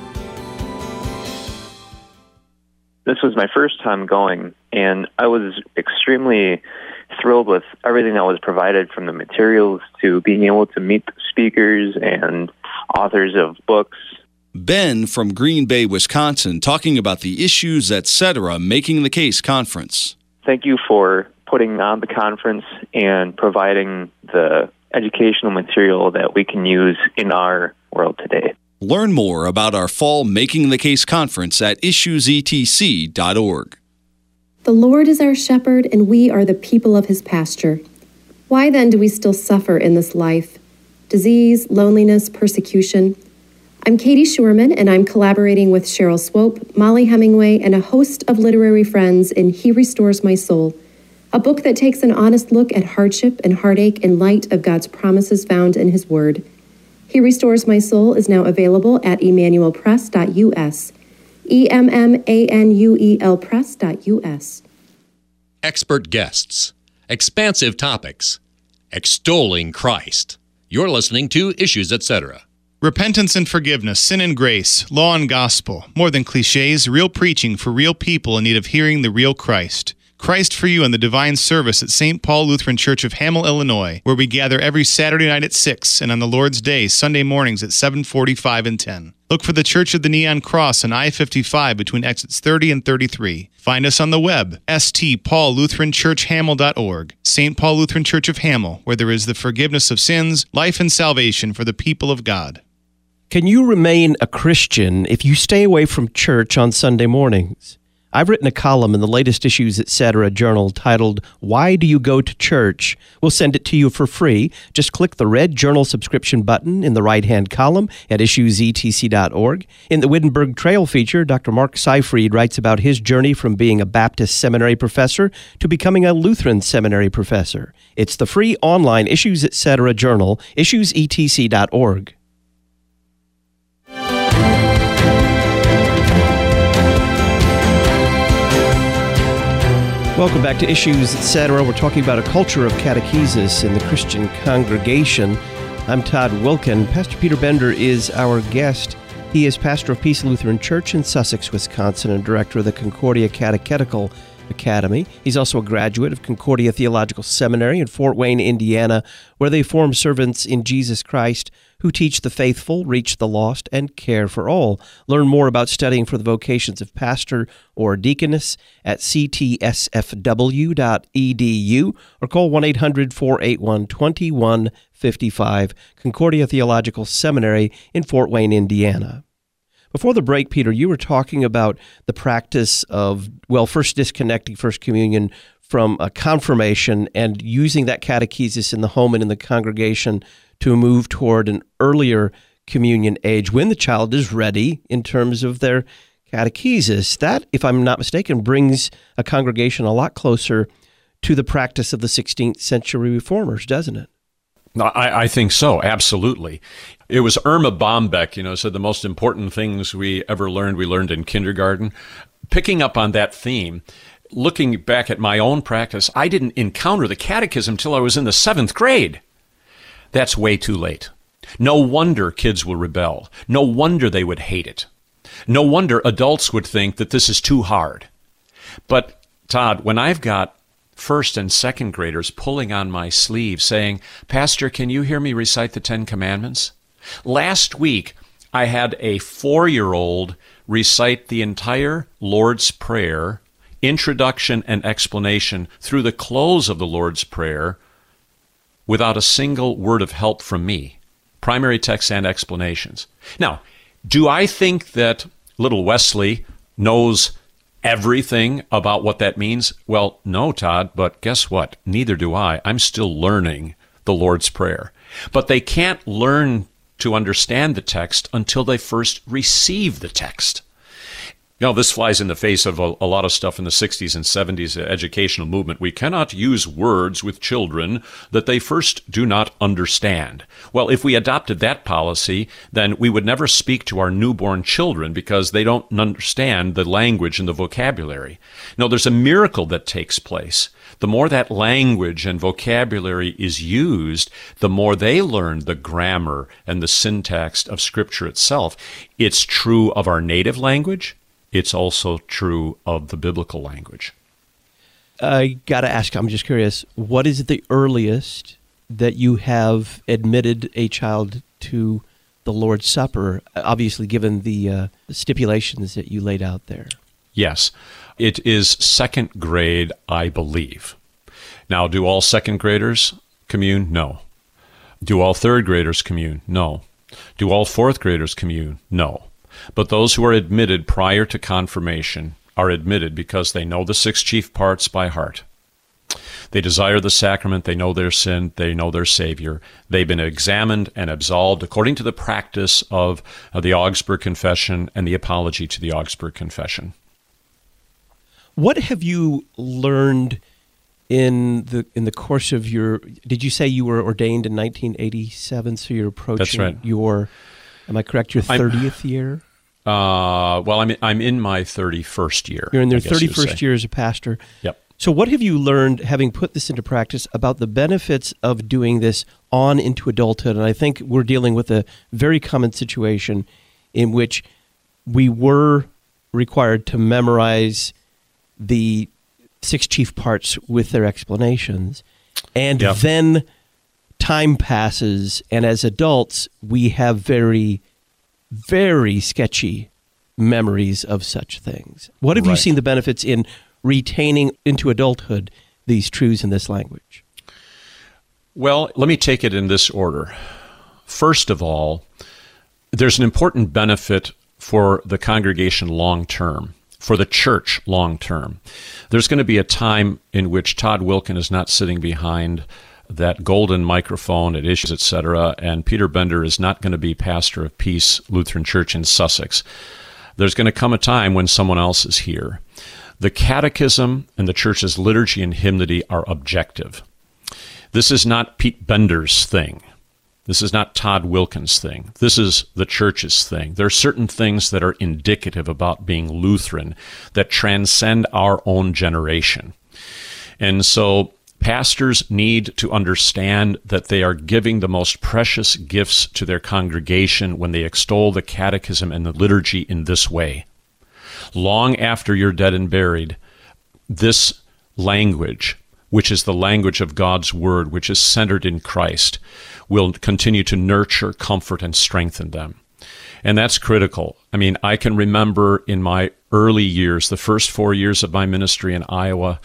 This was my first time going, and I was extremely thrilled with everything that was provided, from the materials to being able to meet the speakers and authors of books. Ben from Green Bay, Wisconsin, talking about the Issues Etc. Making the Case conference. Thank you for putting on the conference and providing the educational material that we can use in our world today. Learn more about our fall Making the Case conference at issuesetc.org. The Lord is our shepherd, and we are the people of his pasture. Why then do we still suffer in this life? Disease, loneliness, persecution. I'm Katie Schurman, and I'm collaborating with Cheryl Swope, Molly Hemingway, and a host of literary friends in He Restores My Soul, a book that takes an honest look at hardship and heartache in light of God's promises found in his word. He Restores My Soul is now available at emmanuelpress.us. EMMANUELpress.us. Expert guests, expansive topics, extolling Christ. You're listening to Issues Etc. Repentance and forgiveness, sin and grace, law and gospel. More than cliches, real preaching for real people in need of hearing the real Christ. Christ for You and the Divine Service at St. Paul Lutheran Church of Hamel, Illinois, where we gather every Saturday night at 6 and on the Lord's Day, Sunday mornings at 7:45 and 10. Look for the Church of the Neon Cross on I-55 between exits 30 and 33. Find us on the web, stpaullutheranchurchhamel.org. St. Paul Lutheran Church of Hamel, where there is the forgiveness of sins, life and salvation for the people of God. Can you remain a Christian if you stay away from church on Sunday mornings? I've written a column in the latest Issues Etc. journal titled, Why Do You Go to Church? We'll send it to you for free. Just click the red journal subscription button in the right-hand column at issuesetc.org. In the Wittenberg Trail feature, Dr. Mark Seyfried writes about his journey from being a Baptist seminary professor to becoming a Lutheran seminary professor. It's the free online Issues Etc. journal, issuesetc.org. Welcome back to Issues Etc. We're talking about a culture of catechesis in the Christian congregation. I'm Todd Wilkin. Pastor Peter Bender is our guest. He is pastor of Peace Lutheran Church in Sussex, Wisconsin, and director of the Concordia Catechetical Academy. He's also a graduate of Concordia Theological Seminary in Fort Wayne, Indiana, where they form servants in Jesus Christ who teach the faithful, reach the lost, and care for all. Learn more about studying for the vocations of pastor or deaconess at ctsfw.edu or call 1-800-481-2155, Concordia Theological Seminary in Fort Wayne, Indiana. Before the break, Peter, you were talking about the practice of, first disconnecting First Communion from a confirmation and using that catechesis in the home and in the congregation to move toward an earlier communion age when the child is ready in terms of their catechesis. That, if I'm not mistaken, brings a congregation a lot closer to the practice of the 16th century reformers, doesn't it? I think so, absolutely. It was Irma Bombeck, said the most important things we ever learned, we learned in kindergarten. Picking up on that theme, looking back at my own practice, I didn't encounter the catechism till I was in the 7th grade. That's way too late. No wonder kids will rebel. No wonder they would hate it. No wonder adults would think that this is too hard. But, Todd, when I've got first and second graders pulling on my sleeve saying, "Pastor, can you hear me recite the 10 Commandments?" Last week, I had a 4-year-old recite the entire Lord's Prayer, introduction and explanation through the close of the Lord's Prayer without a single word of help from me, primary text and explanations. Now, do I think that little Wesley knows everything about what that means? Well, no, Todd, but guess what? Neither do I. I'm still learning the Lord's Prayer. But they can't learn to understand the text until they first receive the text. This flies in the face of a lot of stuff in the 60s and 70s educational movement. We cannot use words with children that they first do not understand. Well, if we adopted that policy, then we would never speak to our newborn children because they don't understand the language and the vocabulary. No, there's a miracle that takes place. The more that language and vocabulary is used, the more they learn the grammar and the syntax of Scripture itself. It's true of our native language. It's also true of the biblical language. I got to ask, I'm just curious, what is the earliest that you have admitted a child to the Lord's Supper, obviously given the stipulations that you laid out there? Yes. It is 2nd grade, I believe. Now, do all 2nd graders commune? No. Do all 3rd graders commune? No. Do all 4th graders commune? No. But those who are admitted prior to confirmation are admitted because they know the 6 chief parts by heart. They desire the sacrament, they know their sin, they know their Savior. They've been examined and absolved according to the practice of the Augsburg Confession and the Apology to the Augsburg Confession. What have you learned in the course of your, did you say you were ordained in 1987, so you're approaching That's right. your, am I correct, your 30th year? Well, I'm in my 31st year. You're in your 31st year as a pastor. Yep. So what have you learned, having put this into practice, about the benefits of doing this on into adulthood? And I think we're dealing with a very common situation in which we were required to memorize the 6 chief parts with their explanations. And then time passes, and as adults, we have very, very sketchy memories of such things. What have you seen the benefits in retaining into adulthood these truths in this language? Well, let me take it in this order. First of all, there's an important benefit for the congregation long term, for the church long term. There's going to be a time in which Todd Wilken is not sitting behind that golden microphone at Issues, etc., and Peter Bender is not going to be pastor of Peace Lutheran Church in Sussex. There's going to come a time when someone else is here. The catechism and the church's liturgy and hymnody are objective. This is not Pete Bender's thing. This is not Todd Wilken's thing. This is the church's thing. There are certain things that are indicative about being Lutheran that transcend our own generation. And so pastors need to understand that they are giving the most precious gifts to their congregation when they extol the catechism and the liturgy in this way. Long after you're dead and buried, this language, which is the language of God's Word, which is centered in Christ, will continue to nurture, comfort, and strengthen them. And that's critical. I mean, I can remember in my early years, the first 4 years of my ministry in Iowa,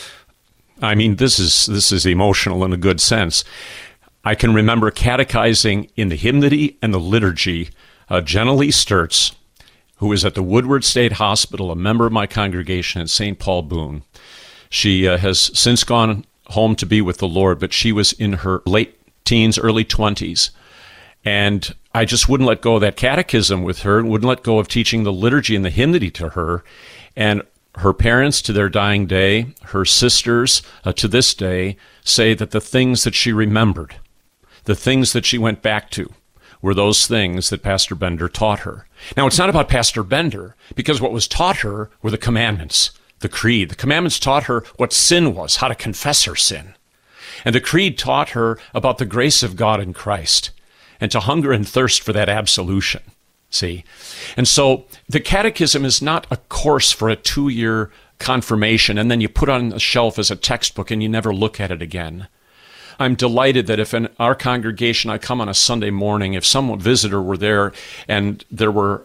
I mean, this is emotional in a good sense. I can remember catechizing in the hymnody and the liturgy Jenna Lee Sturtz, who was at the Woodward State Hospital, a member of my congregation at St. Paul Boone. She has since gone home to be with the Lord, but she was in her late teens, early 20s. And I just wouldn't let go of that catechism with her, wouldn't let go of teaching the liturgy and the hymnody to her. And her parents, to their dying day, her sisters, to this day, say that the things that she remembered, the things that she went back to, were those things that Pastor Bender taught her. Now, it's not about Pastor Bender, because what was taught her were the commandments, the creed. The commandments taught her what sin was, how to confess her sin. And the creed taught her about the grace of God in Christ, and to hunger and thirst for that absolution. See? And so the catechism is not a course for a 2-year confirmation, and then you put it on the shelf as a textbook and you never look at it again. I'm delighted that if in our congregation, I come on a Sunday morning, if some visitor were there and there were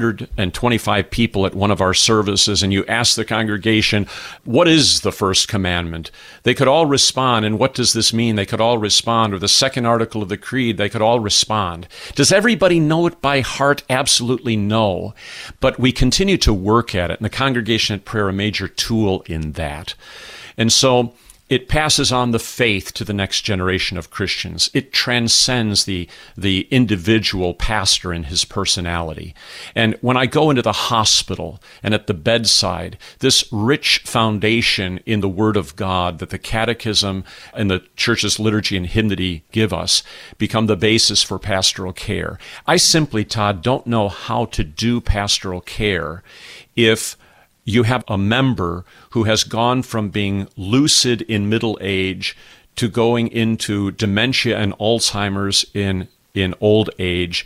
125 people at one of our services, and you ask the congregation, what is the first commandment? They could all respond. And what does this mean? They could all respond. Or the second article of the creed, they could all respond. Does everybody know it by heart? Absolutely no. But we continue to work at it. And the Congregation at Prayer, a major tool in that. And so it passes on the faith to the next generation of Christians. It transcends the individual pastor and his personality. And when I go into the hospital and at the bedside, this rich foundation in the Word of God that the Catechism and the Church's liturgy and hymnody give us become the basis for pastoral care. I simply, Todd, don't know how to do pastoral care if you have a member who has gone from being lucid in middle age to going into dementia and Alzheimer's in old age.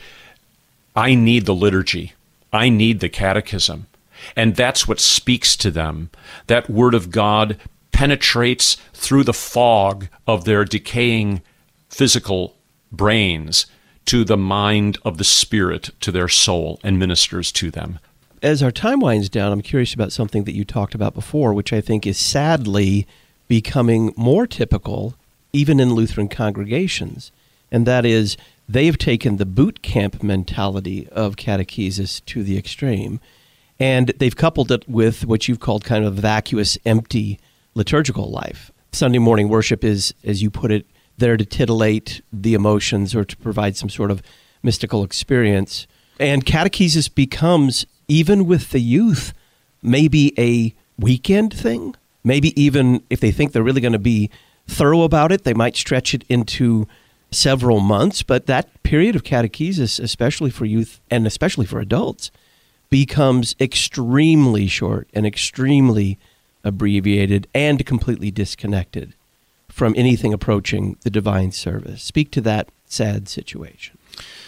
I need the liturgy. I need the catechism. And that's what speaks to them. That Word of God penetrates through the fog of their decaying physical brains to the mind of the Spirit, to their soul, and ministers to them. As our time winds down, I'm curious about something that you talked about before, which I think is sadly becoming more typical even in Lutheran congregations, and that is they've taken the boot camp mentality of catechesis to the extreme, and they've coupled it with what you've called kind of vacuous, empty liturgical life. Sunday morning worship is, as you put it, there to titillate the emotions or to provide some sort of mystical experience. And catechesis becomes, even with the youth, maybe a weekend thing. Maybe even if they think they're really going to be thorough about it, they might stretch it into several months. But that period of catechesis, especially for youth and especially for adults, becomes extremely short and extremely abbreviated and completely disconnected from anything approaching the divine service. Speak to that sad situation.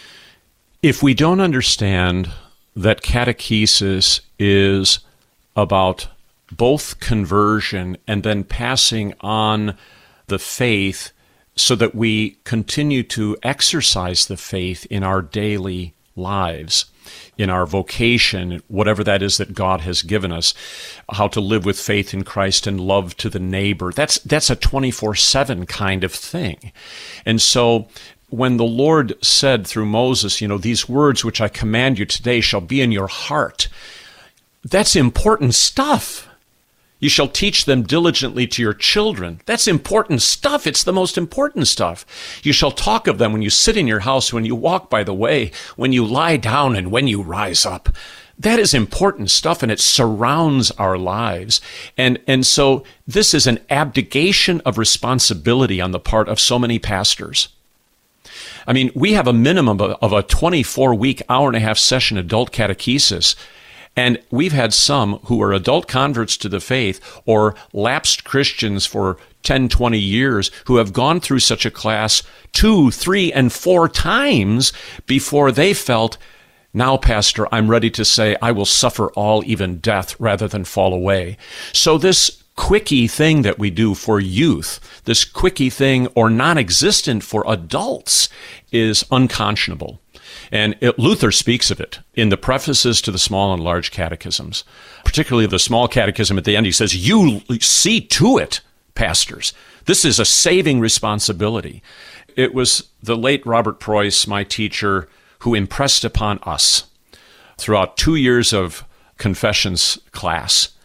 If we don't understand that catechesis is about both conversion and then passing on the faith so that we continue to exercise the faith in our daily lives, in our vocation, whatever that is that God has given us, how to live with faith in Christ and love to the neighbor. That's a 24/7 kind of thing. And so when the Lord said through Moses, these words which I command you today shall be in your heart, that's important stuff. You shall teach them diligently to your children. That's important stuff. It's the most important stuff. You shall talk of them when you sit in your house, when you walk by the way, when you lie down, and when you rise up. That is important stuff, and it surrounds our lives. And so this is an abdication of responsibility on the part of so many pastors. I mean, we have a minimum of a 24-week, hour-and-a-half session adult catechesis, and we've had some who are adult converts to the faith or lapsed Christians for 10, 20 years who have gone through such a class 2, 3, and 4 times before they felt, now, Pastor, I'm ready to say I will suffer all, even death, rather than fall away. So this quickie thing that we do for youth, this quickie thing or non-existent for adults, is unconscionable. And Luther speaks of it in the prefaces to the small and large catechisms, particularly the small catechism at the end. He says, you see to it, pastors. This is a saving responsibility. It was the late Robert Preuss, my teacher, who impressed upon us throughout 2 years of confessions class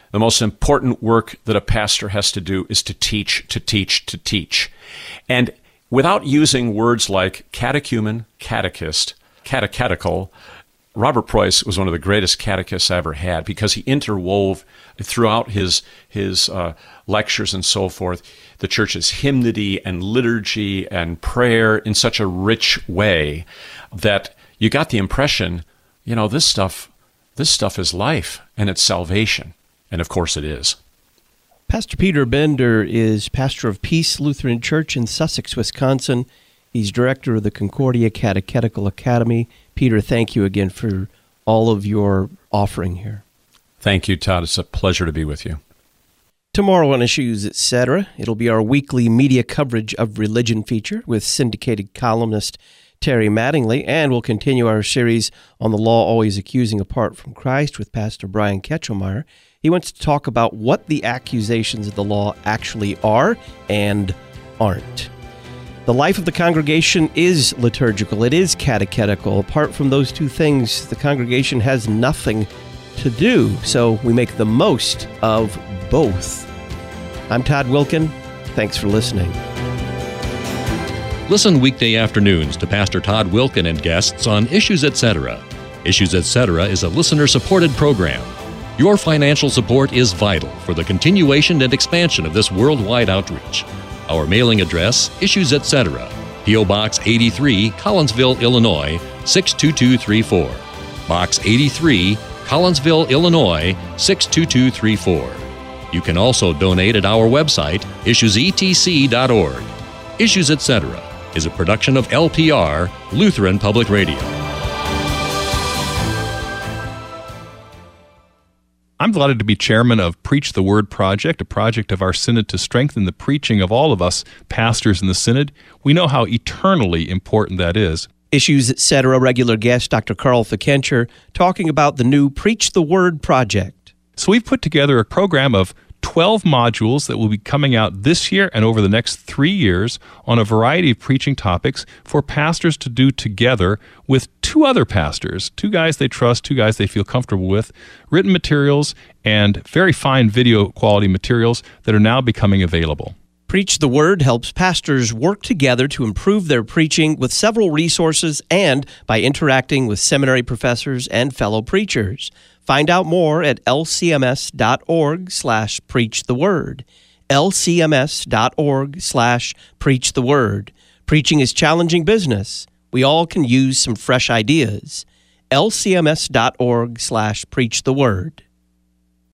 The most important work that a pastor has to do is to teach, to teach, to teach. And without using words like catechumen, catechist, catechetical, Robert Preuss was one of the greatest catechists I ever had because he interwove throughout his lectures and so forth the church's hymnody and liturgy and prayer in such a rich way that you got the impression, this stuff is life and it's salvation. And of course it is. Pastor Peter Bender is pastor of Peace Lutheran Church in Sussex, Wisconsin. He's director of the Concordia Catechetical Academy. Peter, thank you again for all of your offering here. Thank you, Todd. It's a pleasure to be with you. Tomorrow on Issues, Etc., it'll be our weekly media coverage of religion feature with syndicated columnist Terry Mattingly, and we'll continue our series on the law always accusing apart from Christ with Pastor Brian Ketchelmeyer. He wants to talk about what the accusations of the law actually are and aren't. The life of the congregation is liturgical. It is catechetical. Apart from those two things, the congregation has nothing to do, so we make the most of both. I'm Todd Wilken. Thanks for listening. Listen weekday afternoons to Pastor Todd Wilken and guests on Issues Etc. Issues Etc. is a listener-supported program. Your financial support is vital for the continuation and expansion of this worldwide outreach. Our mailing address, Issues Etc., P.O. Box 83, Collinsville, Illinois, 62234. Box 83, Collinsville, Illinois, 62234. You can also donate at our website, issuesetc.org. Issues Etc. is a production of LPR, Lutheran Public Radio. I'm delighted to be chairman of Preach the Word Project, a project of our synod to strengthen the preaching of all of us pastors in the synod. We know how eternally important that is. Issues, Etc. regular guest Dr. Carl Fikencher talking about the new Preach the Word Project. So we've put together a program of 12 modules that will be coming out this year and over the next 3 years on a variety of preaching topics for pastors to do together with two other pastors, two guys they trust, two guys they feel comfortable with, written materials and very fine video quality materials that are now becoming available. Preach the Word helps pastors work together to improve their preaching with several resources and by interacting with seminary professors and fellow preachers. Find out more at lcms.org/preachtheword. lcms.org/preachtheword. Preaching is challenging business. We all can use some fresh ideas. lcms.org/preachtheword.